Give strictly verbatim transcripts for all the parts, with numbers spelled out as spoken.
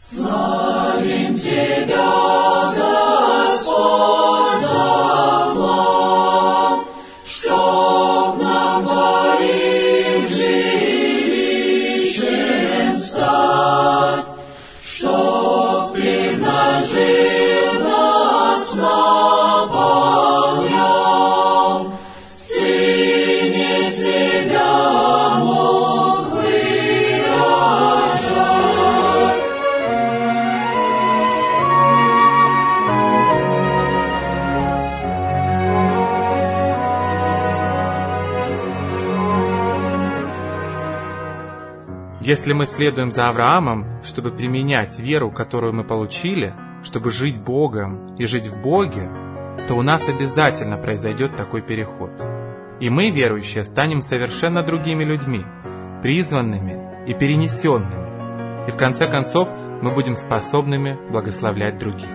Славим Тебя, Господь, за план, чтоб нам Твоим жилищем стать, чтоб Ты в нас жил, нас наполнял, Сыне себя мог выражать. Если мы следуем за Авраамом, чтобы применять веру, которую мы получили, чтобы жить Богом и жить в Боге, то у нас обязательно произойдет такой переход. И мы, верующие, станем совершенно другими людьми, призванными и перенесенными. И в конце концов мы будем способными благословлять других.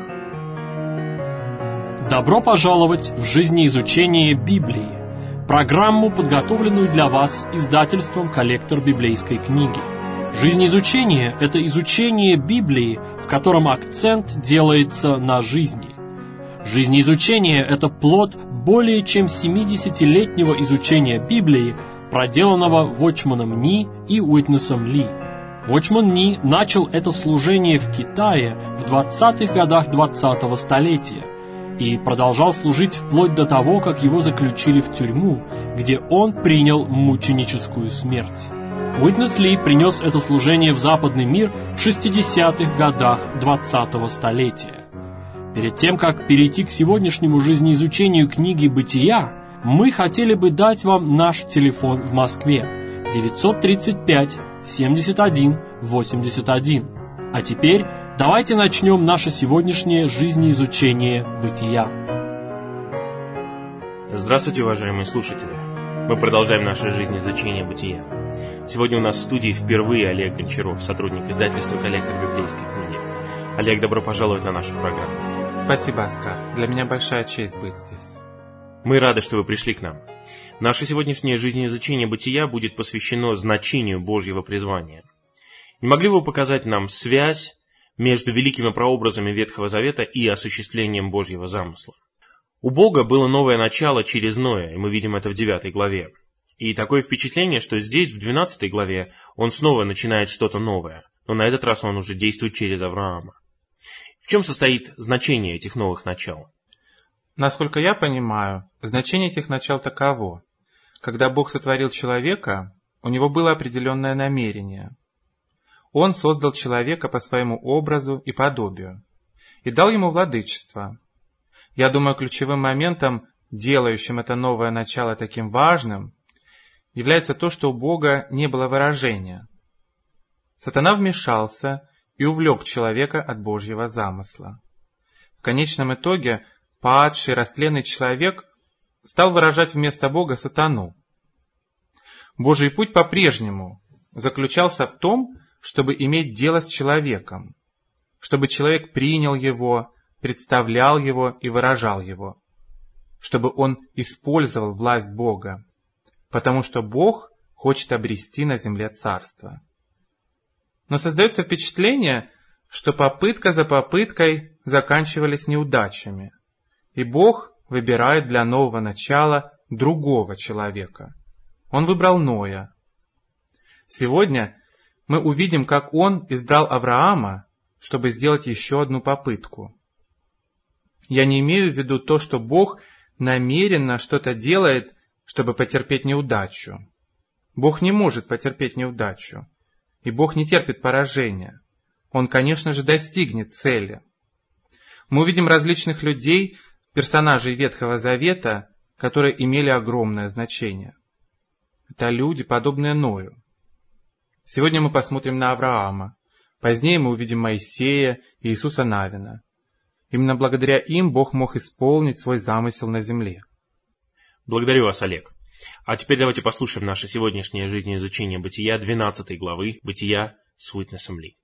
Добро пожаловать в жизнеизучение Библии, программу, подготовленную для вас издательством «Коллектор библейской книги». Жизнеизучение – это изучение Библии, в котором акцент делается на жизни. Жизнеизучение – это плод более чем семидесятилетнего изучения Библии, проделанного Watchman Nee и Уитнесом Ли. Watchman Nee начал это служение в Китае в двадцатых годах двадцатого столетия и продолжал служить вплоть до того, как его заключили в тюрьму, где он принял мученическую смерть. Уитнес Ли принес это служение в западный мир в шестидесятых годах двадцатого столетия. Перед тем, как перейти к сегодняшнему жизнеизучению книги «Бытия», мы хотели бы дать вам наш телефон в Москве девятьсот тридцать пять семьдесят один восемьдесят один. А теперь давайте начнем наше сегодняшнее жизнеизучение «Бытия». Здравствуйте, уважаемые слушатели! Мы продолжаем наше жизнеизучение «Бытия». Сегодня у нас в студии впервые Олег Гончаров, сотрудник издательства «Коллектор библейской книги». Олег, добро пожаловать на нашу программу. Спасибо, Оскар. Для меня большая честь быть здесь. Мы рады, что вы пришли к нам. Наше сегодняшнее жизнеизучение «Бытия» будет посвящено значению Божьего призвания. Не могли бы вы показать нам связь между великими прообразами Ветхого Завета и осуществлением Божьего замысла? У Бога было новое начало через Ноя, и мы видим это в девятой главе. И такое впечатление, что здесь, в двенадцатой главе, он снова начинает что-то новое, но на этот раз он уже действует через Авраама. В чем состоит значение этих новых начал? Насколько я понимаю, значение этих начал таково. Когда Бог сотворил человека, у него было определенное намерение. Он создал человека по своему образу и подобию и дал ему владычество. Я думаю, ключевым моментом, делающим это новое начало таким важным, является то, что у Бога не было выражения. Сатана вмешался и увлек человека от Божьего замысла. В конечном итоге падший, растленный человек стал выражать вместо Бога сатану. Божий путь по-прежнему заключался в том, чтобы иметь дело с человеком, чтобы человек принял его, представлял его и выражал его, чтобы он использовал власть Бога, потому что Бог хочет обрести на земле царство. Но создается впечатление, что попытка за попыткой заканчивались неудачами, и Бог выбирает для нового начала другого человека. Он выбрал Ноя. Сегодня мы увидим, как он избрал Авраама, чтобы сделать еще одну попытку. Я не имею в виду то, что Бог намеренно что-то делает, чтобы потерпеть неудачу. Бог не может потерпеть неудачу, и Бог не терпит поражения. Он, конечно же, достигнет цели. Мы увидим различных людей, персонажей Ветхого Завета, которые имели огромное значение. Это люди, подобные Ною. Сегодня мы посмотрим на Авраама. Позднее мы увидим Моисея и Иисуса Навина. Именно благодаря им Бог мог исполнить свой замысел на земле. Благодарю вас, Олег. А теперь давайте послушаем наше сегодняшнее жизнеизучение Бытия, двенадцатой главы Бытия с Уитнесом Ли.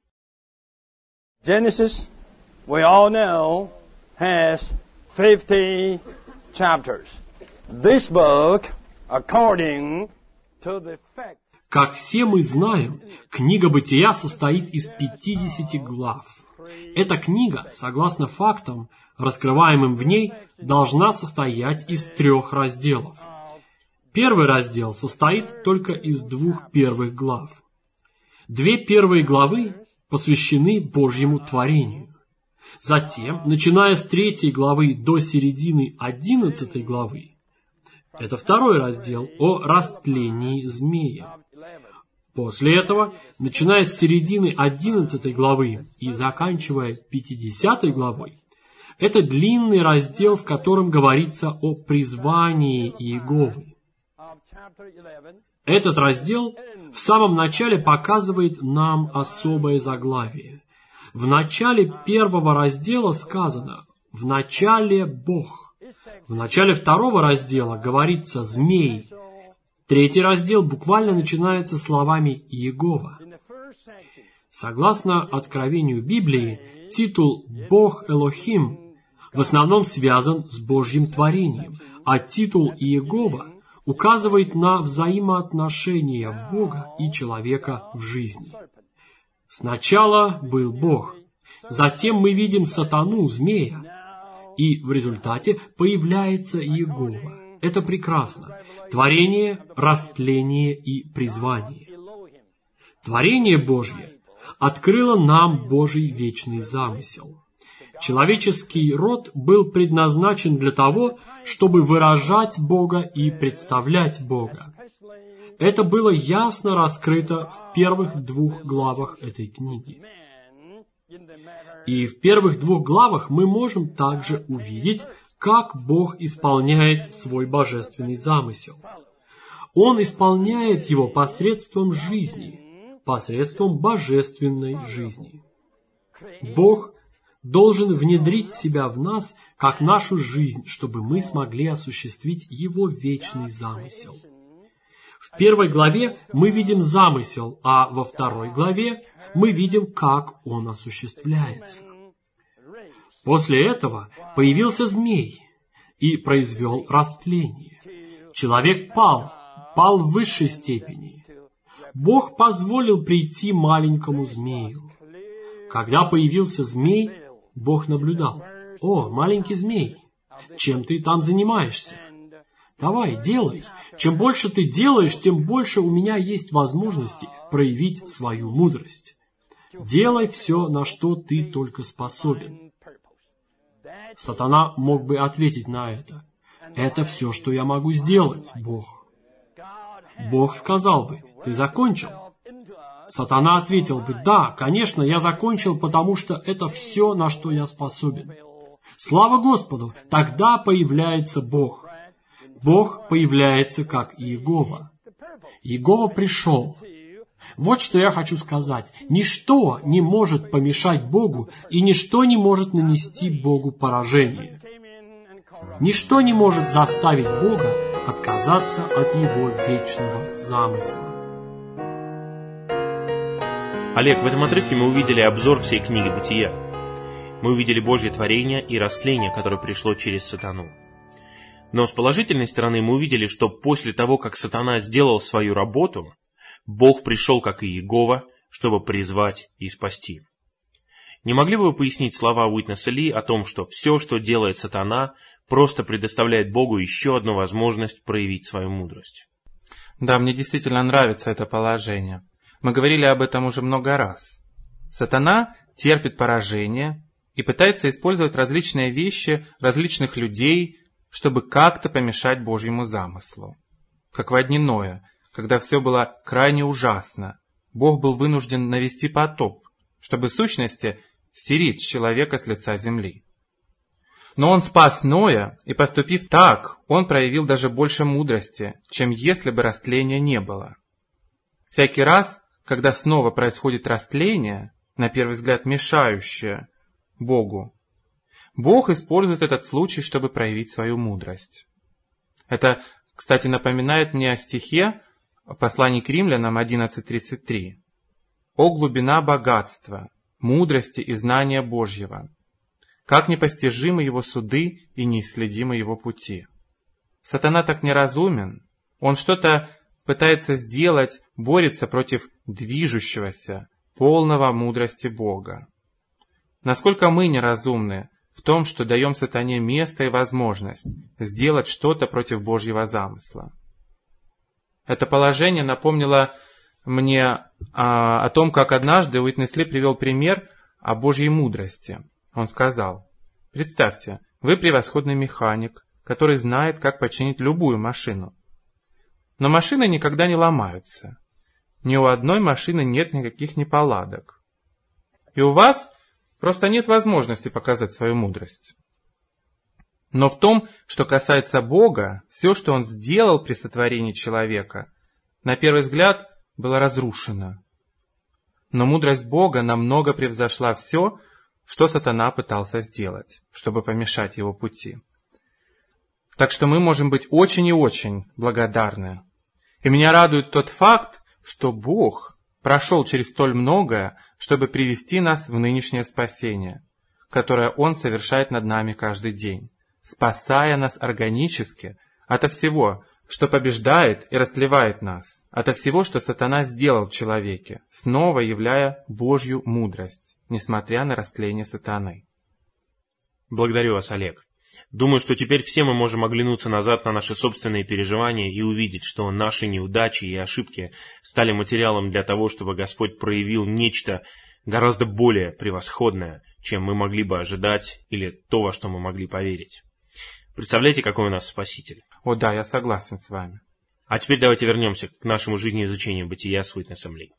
Genesis, we all know, has fifty chapters. This book, according to the facts... Как все мы знаем, книга Бытия состоит из пятидесяти глав. Эта книга, согласно фактам, раскрываемым в ней, должна состоять из трех разделов. Первый раздел состоит только из двух первых глав. Две первые главы посвящены Божьему творению. Затем, начиная с третьей главы до середины одиннадцатой главы, это второй раздел о растлении змея. После этого, начиная с середины одиннадцатой главы и заканчивая пятидесятой главой, это длинный раздел, в котором говорится о призвании Иеговы. Этот раздел в самом начале показывает нам особое заглавие. В начале первого раздела сказано «В начале Бог». В начале второго раздела говорится «Змей». Третий раздел буквально начинается словами «Иегова». Согласно откровению Библии, титул «Бог Элохим» в основном связан с Божьим творением, а титул «Иегова» указывает на взаимоотношения Бога и человека в жизни. Сначала был Бог, затем мы видим сатану, змея, и в результате появляется Иегова. Это прекрасно. Творение, растление и призвание. Творение Божье открыло нам Божий вечный замысел. Человеческий род был предназначен для того, чтобы выражать Бога и представлять Бога. Это было ясно раскрыто в первых двух главах этой книги. И в первых двух главах мы можем также увидеть, как Бог исполняет свой божественный замысел. Он исполняет его посредством жизни, посредством божественной жизни. Бог должен внедрить себя в нас, как нашу жизнь, чтобы мы смогли осуществить его вечный замысел. В первой главе мы видим замысел, а во второй главе мы видим, как он осуществляется. После этого появился змей и произвел растление. Человек пал, пал в высшей степени. Бог позволил прийти маленькому змею. Когда появился змей, Бог наблюдал. «О, маленький змей, чем ты там занимаешься? Давай, делай. Чем больше ты делаешь, тем больше у меня есть возможности проявить свою мудрость. Делай все, на что ты только способен». Сатана мог бы ответить на это. «Это все, что я могу сделать, Бог». Бог сказал бы: «Ты закончил?» Сатана ответил бы: «Да, конечно, я закончил, потому что это все, на что я способен». Слава Господу! Тогда появляется Бог. Бог появляется как Иегова. Иегова пришел. Вот что я хочу сказать. Ничто не может помешать Богу, и ничто не может нанести Богу поражение. Ничто не может заставить Бога отказаться от Его вечного замысла. Олег, в этом отрывке мы увидели обзор всей книги Бытия. Мы увидели Божье творение и растление, которое пришло через сатану. Но с положительной стороны мы увидели, что после того, как сатана сделал свою работу, Бог пришел, как и Иегова, чтобы призвать и спасти. Не могли бы вы пояснить слова Уитнеса Ли о том, что все, что делает сатана, просто предоставляет Богу еще одну возможность проявить свою мудрость? Да, мне действительно нравится это положение. Мы говорили об этом уже много раз. Сатана терпит поражение и пытается использовать различные вещи, различных людей, чтобы как-то помешать Божьему замыслу. Как во дни Ноя, когда все было крайне ужасно, Бог был вынужден навести потоп, чтобы в сущности стереть человека с лица земли. Но он спас Ноя, и, поступив так, он проявил даже больше мудрости, чем если бы растления не было. Всякий раз, когда снова происходит растление, на первый взгляд мешающее Богу, Бог использует этот случай, чтобы проявить свою мудрость. Это, кстати, напоминает мне о стихе в послании к Римлянам одиннадцать тридцать три. «О глубина богатства, мудрости и знания Божьего! Как непостижимы его суды и неисследимы его пути!» Сатана так неразумен, он что-то пытается сделать, борется против движущегося, полного мудрости Бога. Насколько мы неразумны в том, что даем сатане место и возможность сделать что-то против Божьего замысла. Это положение напомнило мне а, о том, как однажды Уитнес Ли привел пример о Божьей мудрости. Он сказал: представьте, вы превосходный механик, который знает, как починить любую машину. Но машины никогда не ломаются. Ни у одной машины нет никаких неполадок. И у вас просто нет возможности показать свою мудрость. Но в том, что касается Бога, все, что Он сделал при сотворении человека, на первый взгляд, было разрушено. Но мудрость Бога намного превзошла все, что сатана пытался сделать, чтобы помешать его пути. Так что мы можем быть очень и очень благодарны. И меня радует тот факт, что Бог прошел через столь многое, чтобы привести нас в нынешнее спасение, которое Он совершает над нами каждый день, спасая нас органически ото всего, что побеждает и растлевает нас, ото всего, что сатана сделал в человеке, снова являя Божью мудрость, несмотря на растление сатаны. Благодарю вас, Олег. Думаю, что теперь все мы можем оглянуться назад на наши собственные переживания и увидеть, что наши неудачи и ошибки стали материалом для того, чтобы Господь проявил нечто гораздо более превосходное, чем мы могли бы ожидать или то, во что мы могли поверить. Представляете, какой у нас Спаситель? О да, я согласен с вами. А теперь давайте вернемся к нашему жизнеизучению бытия с Уитнесом Ли.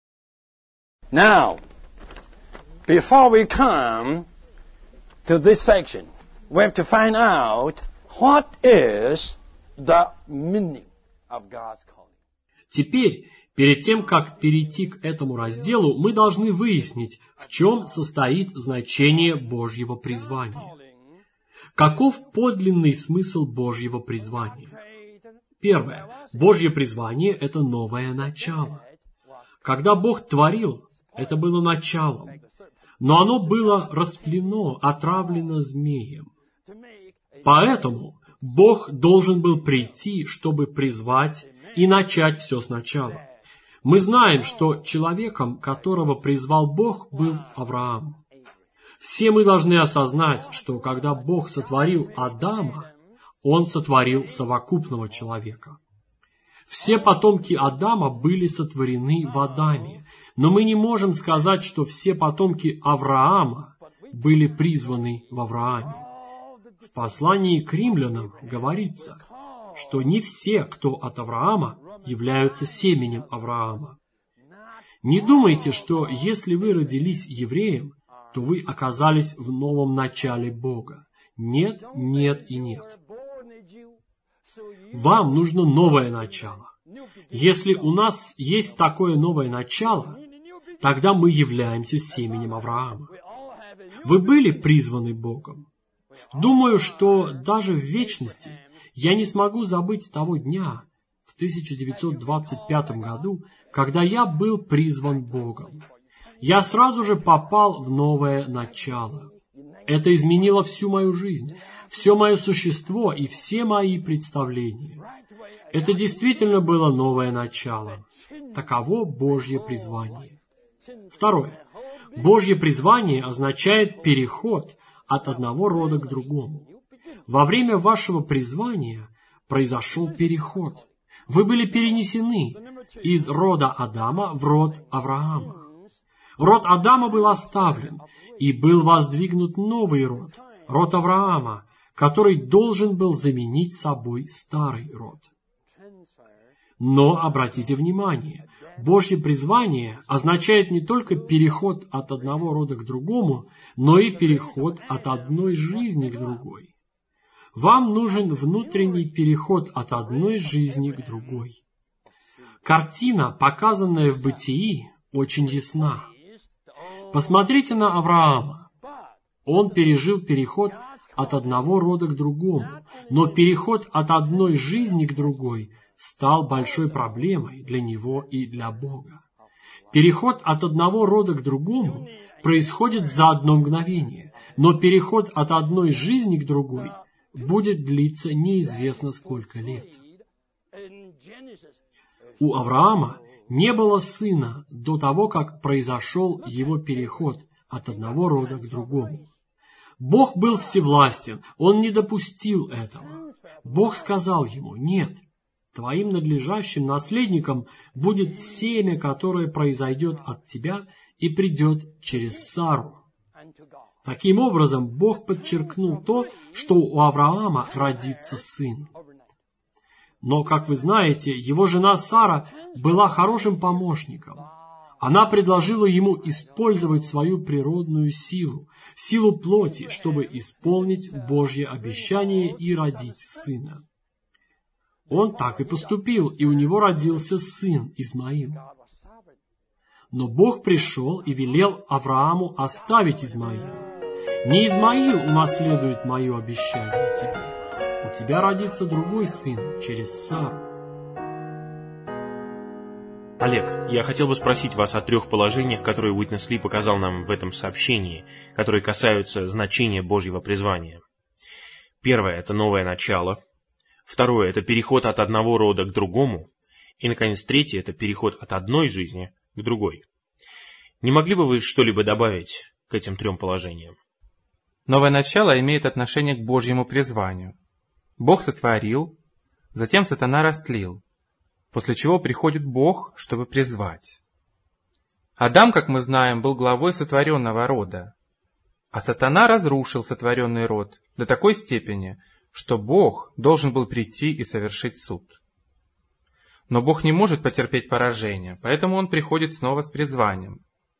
Now, before we come to this section, we have to find out what is the meaning of God's calling. Теперь, перед тем, как перейти к этому разделу, мы должны выяснить, в чем состоит значение Божьего призвания. Каков подлинный смысл Божьего призвания? Первое. Божье призвание – это новое начало. Когда Бог творил, это было началом, но оно было растлено, отравлено змеем. Поэтому Бог должен был прийти, чтобы призвать и начать все сначала. Мы знаем, что человеком, которого призвал Бог, был Авраам. Все мы должны осознать, что когда Бог сотворил Адама, Он сотворил совокупного человека. Все потомки Адама были сотворены в Адаме, но мы не можем сказать, что все потомки Авраама были призваны в Аврааме. В послании к римлянам говорится, что не все, кто от Авраама, являются семенем Авраама. Не думайте, что если вы родились евреем, то вы оказались в новом начале Бога. Нет, нет и нет. Вам нужно новое начало. Если у нас есть такое новое начало, тогда мы являемся семенем Авраама. Вы были призваны Богом. Думаю, что даже в вечности я не смогу забыть того дня, в тысяча девятьсот двадцать пятом году, когда я был призван Богом. Я сразу же попал в новое начало. Это изменило всю мою жизнь, все мое существо и все мои представления. Это действительно было новое начало. Таково Божье призвание. Второе. Божье призвание означает переход от одного рода к другому. Во время вашего призвания произошел переход. Вы были перенесены из рода Адама в род Авраама. Род Адама был оставлен, и был воздвигнут новый род, род Авраама, который должен был заменить собой старый род. Но обратите внимание, Божье призвание означает не только переход от одного рода к другому, но и переход от одной жизни к другой. Вам нужен внутренний переход от одной жизни к другой. Картина, показанная в Бытии, очень ясна. Посмотрите на Авраама. Он пережил переход от одного рода к другому, но переход от одной жизни к другой стал большой проблемой для него и для Бога. Переход от одного рода к другому происходит за одно мгновение, но переход от одной жизни к другой будет длиться неизвестно сколько лет. У Авраама не было сына до того, как произошел его переход от одного рода к другому. Бог был всевластен, Он не допустил этого. Бог сказал ему: «Нет, твоим надлежащим наследником будет семя, которое произойдет от тебя и придет через Сару». Таким образом, Бог подчеркнул то, что у Авраама родится сын. Но, как вы знаете, его жена Сара была хорошим помощником. Она предложила ему использовать свою природную силу, силу плоти, чтобы исполнить Божье обещание и родить сына. Он так и поступил, и у него родился сын Измаил. Но Бог пришел и велел Аврааму оставить Измаила. «Не Измаил унаследует мое обещание тебе. У тебя родится другой сын через Сару». Олег, я хотел бы спросить вас о трех положениях, которые Уитнес Ли показал нам в этом сообщении, которые касаются значения Божьего призвания. Первое – это новое начало. Второе – это переход от одного рода к другому. И, наконец, третье – это переход от одной жизни к другой. Не могли бы вы что-либо добавить к этим трем положениям? Новое начало имеет отношение к Божьему призванию. Бог сотворил, затем сатана растлил, после чего приходит Бог, чтобы призвать. Адам, как мы знаем, был главой сотворенного рода, а сатана разрушил сотворенный род до такой степени, что Бог должен был прийти и совершить суд. Но Бог не может потерпеть поражение, поэтому Он приходит снова с призванием.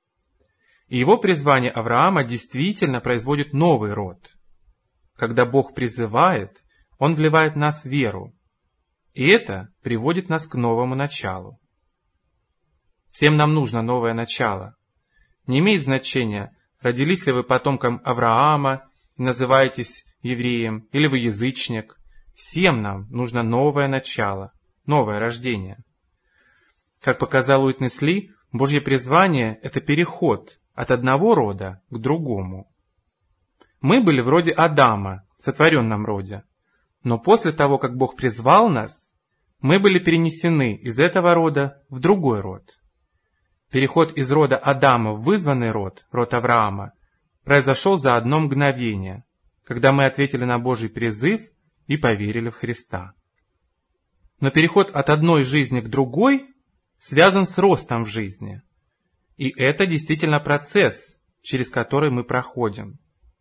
И его призвание Авраама действительно производит новый род. Когда Бог призывает, Он вливает в нас веру, и это приводит нас к новому началу. Всем нам нужно новое начало. Не имеет значения, родились ли вы потомком Авраама и называетесь евреем, или вы язычник. Всем нам нужно новое начало, новое рождение. Как показал Уитнес Ли, Божье призвание – это переход от одного рода к другому. Мы были вроде Адама, в сотворенном роде. Но после того, как Бог призвал нас, мы были перенесены из этого рода в другой род. Переход из рода Адама в вызванный род, род Авраама, произошел за одно мгновение, когда мы ответили на Божий призыв и поверили в Христа. Но переход от одной жизни к другой связан с ростом в жизни. И это действительно процесс, через который мы проходим.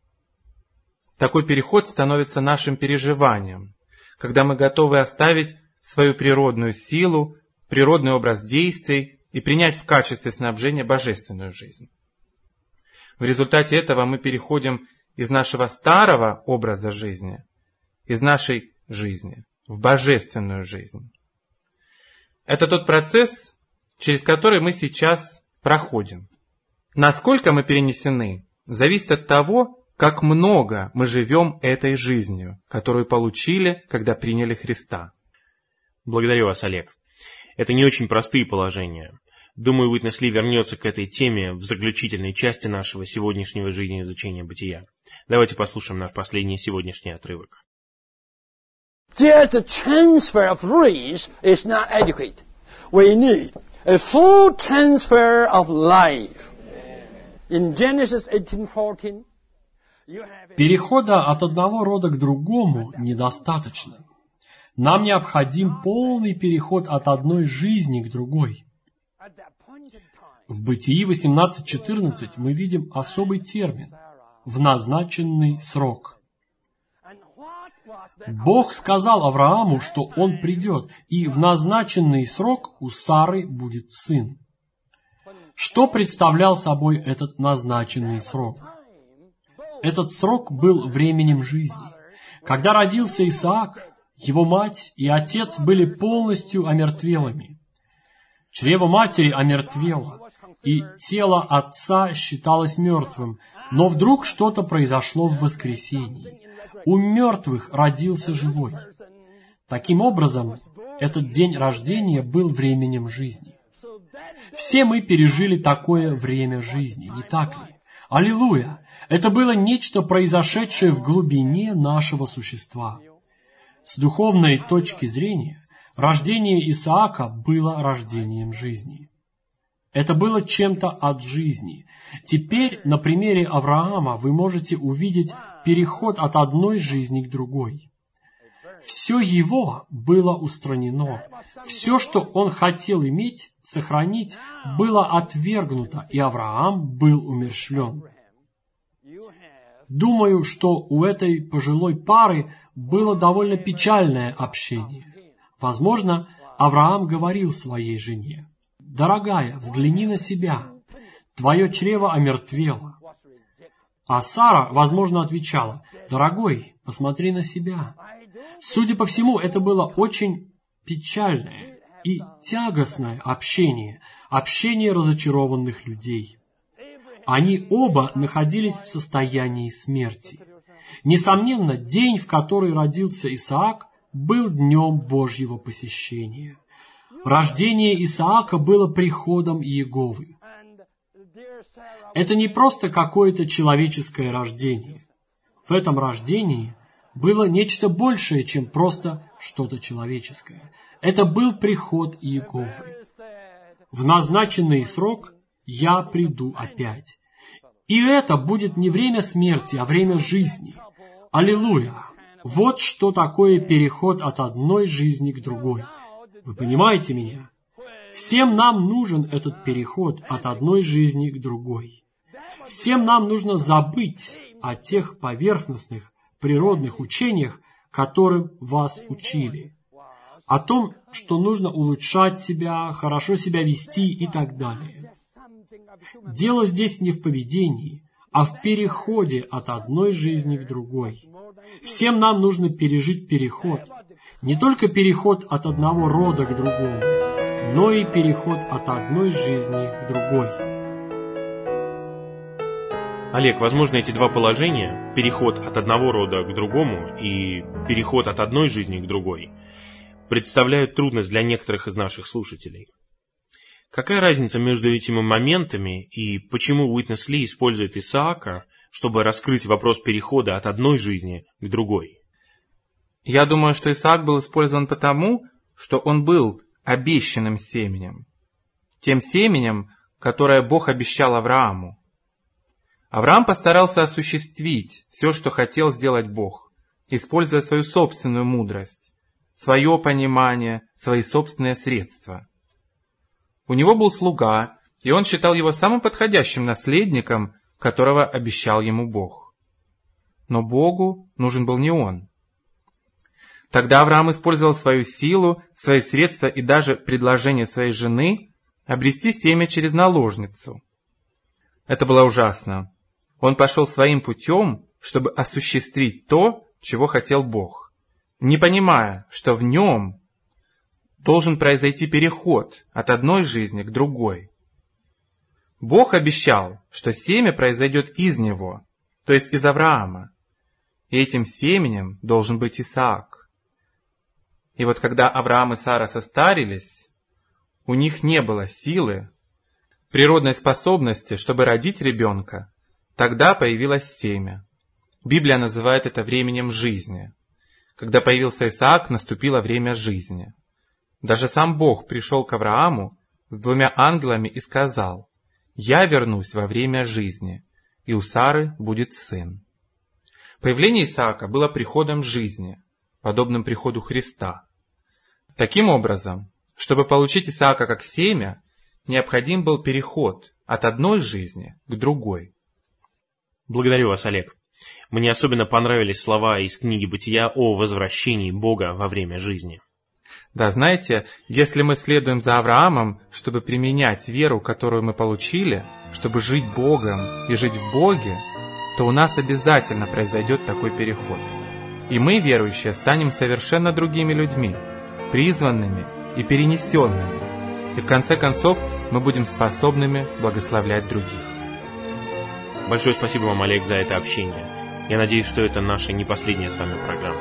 Такой переход становится нашим переживанием, когда мы готовы оставить свою природную силу, природный образ действий и принять в качестве снабжения божественную жизнь. В результате этого мы переходим из нашего старого образа жизни, из нашей жизни, в божественную жизнь. Это тот процесс, через который мы сейчас проходим. Насколько мы перенесены, зависит от того, как много мы живем этой жизнью, которую получили, когда приняли Христа. Благодарю вас, Олег. Это не очень простые положения. Думаю, Уитнес Ли вернется к этой теме в заключительной части нашего сегодняшнего жизнеизучения бытия. Давайте послушаем наш последний сегодняшний отрывок. Just the transfer of race is not adequate. We need a full transfer of life. In Genesis eighteen fourteen, перехода от одного рода к другому недостаточно. Нам необходим полный переход от одной жизни к другой. В Бытии восемнадцать четырнадцать мы видим особый термин «в назначенный срок». Бог сказал Аврааму, что он придет, и в назначенный срок у Сары будет сын. Что представлял собой этот назначенный срок? Этот срок был временем жизни. Когда родился Исаак, его мать и отец были полностью омертвелыми. Чрево матери омертвело, и тело отца считалось мертвым, но вдруг что-то произошло в воскресении. У мертвых родился живой. Таким образом, этот день рождения был временем жизни. Все мы пережили такое время жизни, не так ли? Аллилуйя! Это было нечто, произошедшее в глубине нашего существа. С духовной точки зрения, Рождение Исаака было рождением жизни. Это было чем-то от жизни. Теперь на примере Авраама вы можете увидеть переход от одной жизни к другой. Все его было устранено. Все, что он хотел иметь, сохранить, было отвергнуто, и Авраам был умерщвлен. Думаю, что у этой пожилой пары было довольно печальное общение. Возможно, Авраам говорил своей жене: «Дорогая, взгляни на себя. Твое чрево омертвело». А Сара, возможно, отвечала: «Дорогой, посмотри на себя». Судя по всему, это было очень печальное и тягостное общение, общение разочарованных людей. Они оба находились в состоянии смерти. Несомненно, день, в который родился Исаак, был днем Божьего посещения. Рождение Исаака было приходом Иеговы. Это не просто какое-то человеческое рождение. В этом рождении было нечто большее, чем просто что-то человеческое. Это был приход Иеговы. В назначенный срок я приду опять. И это будет не время смерти, а время жизни. Аллилуйя! Вот что такое переход от одной жизни к другой. Вы понимаете меня? Всем нам нужен этот переход от одной жизни к другой. Всем нам нужно забыть о тех поверхностных, природных учениях, которым вас учили. О том, что нужно улучшать себя, хорошо себя вести и так далее. Дело здесь не в поведении, а в переходе от одной жизни к другой. Всем нам нужно пережить переход. Не только переход от одного рода к другому, но и переход от одной жизни к другой. Олег, возможно, эти два положения, переход от одного рода к другому и переход от одной жизни к другой, представляют трудность для некоторых из наших слушателей. Какая разница между этими моментами и почему Уитнес Ли использует Исаака, чтобы раскрыть вопрос перехода от одной жизни к другой? Я думаю, что Исаак был использован потому, что он был обещанным семенем. Тем семенем, которое Бог обещал Аврааму. Авраам постарался осуществить все, что хотел сделать Бог, используя свою собственную мудрость, свое понимание, свои собственные средства. У него был слуга, и он считал его самым подходящим наследником, которого обещал ему Бог. Но Богу нужен был не он. Тогда Авраам использовал свою силу, свои средства и даже предложение своей жены обрести семя через наложницу. Это было ужасно. Он пошел своим путем, чтобы осуществить то, чего хотел Бог, не понимая, что в нем должен произойти переход от одной жизни к другой. Бог обещал, что семя произойдет из него, то есть из Авраама, и этим семенем должен быть Исаак. И вот когда Авраам и Сара состарились, у них не было силы, природной способности, чтобы родить ребенка, тогда появилось семя. Библия называет это временем жизни. Когда появился Исаак, наступило время жизни. Даже сам Бог пришел к Аврааму с двумя ангелами и сказал: «Я вернусь во время жизни, и у Сары будет сын». Появление Исаака было приходом жизни, подобным приходу Христа. Таким образом, чтобы получить Исаака как семя, необходим был переход от одной жизни к другой. Благодарю вас, Олег. Мне особенно понравились слова из книги «Бытия» о возвращении Бога во время жизни. Да, знаете, если мы следуем за Авраамом, чтобы применять веру, которую мы получили, чтобы жить Богом и жить в Боге, то у нас обязательно произойдет такой переход. И мы, верующие, станем совершенно другими людьми, призванными и перенесенными. И в конце концов мы будем способными благословлять других. Большое спасибо вам, Олег, за это общение. Я надеюсь, что это наша не последняя с вами программа.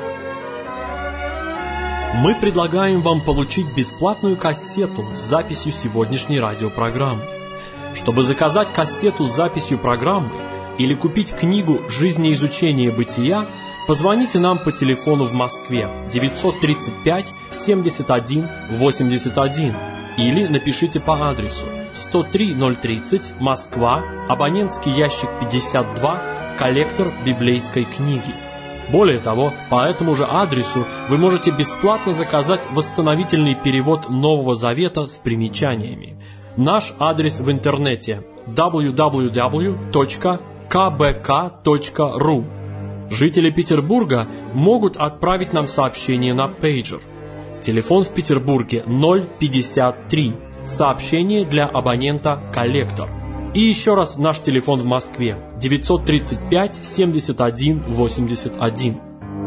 Мы предлагаем вам получить бесплатную кассету с записью сегодняшней радиопрограммы. Чтобы заказать кассету с записью программы или купить книгу «Жизнеизучение бытия», Позвоните нам по телефону в Москве девятьсот тридцать пять семьдесят один восемьдесят один или напишите по адресу сто три ноль тридцать, Москва, абонентский ящик пятьдесят два, коллектор библейской книги. Более того, по этому же адресу вы можете бесплатно заказать восстановительный перевод Нового Завета с примечаниями. Наш адрес в интернете дабл ю дабл ю дабл ю точка ка бэ ка точка ру. Жители Петербурга могут отправить нам сообщение на пейджер. Телефон в Петербурге ноль пятьдесят три. Сообщение для абонента «Коллектор». И еще раз наш телефон в Москве девятьсот тридцать пять семьдесят один восемьдесят один.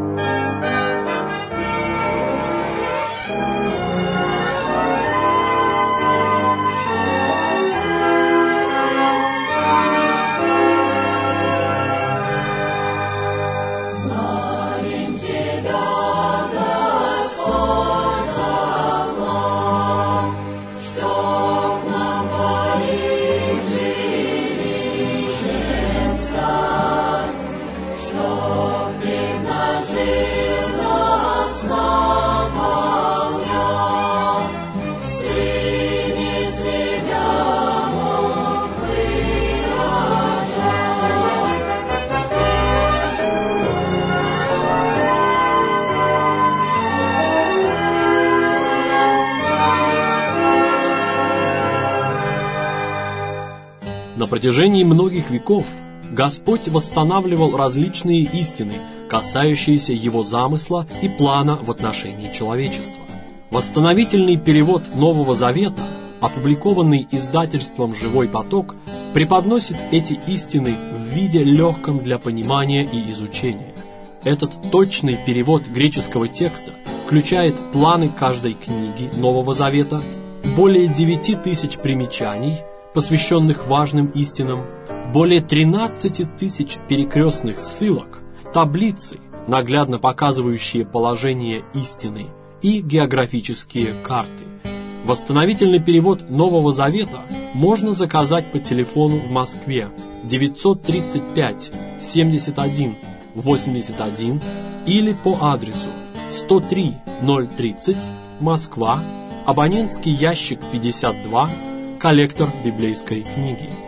На протяжении многих веков Господь восстанавливал различные истины, касающиеся Его замысла и плана в отношении человечества. Восстановительный перевод Нового Завета, опубликованный издательством «Живой поток», преподносит эти истины в виде легком для понимания и изучения. Этот точный перевод греческого текста включает планы каждой книги Нового Завета, более девяти тысяч примечаний, посвященных важным истинам, более тринадцати тысяч перекрестных ссылок, таблицы, наглядно показывающие положение истины, и географические карты. Восстановительный перевод Нового Завета можно заказать по телефону в Москве девятьсот тридцать пять семьдесят один восемьдесят один или по адресу сто три ноль тридцать, Москва, абонентский ящик пятьдесят два, коллектор библейской книги.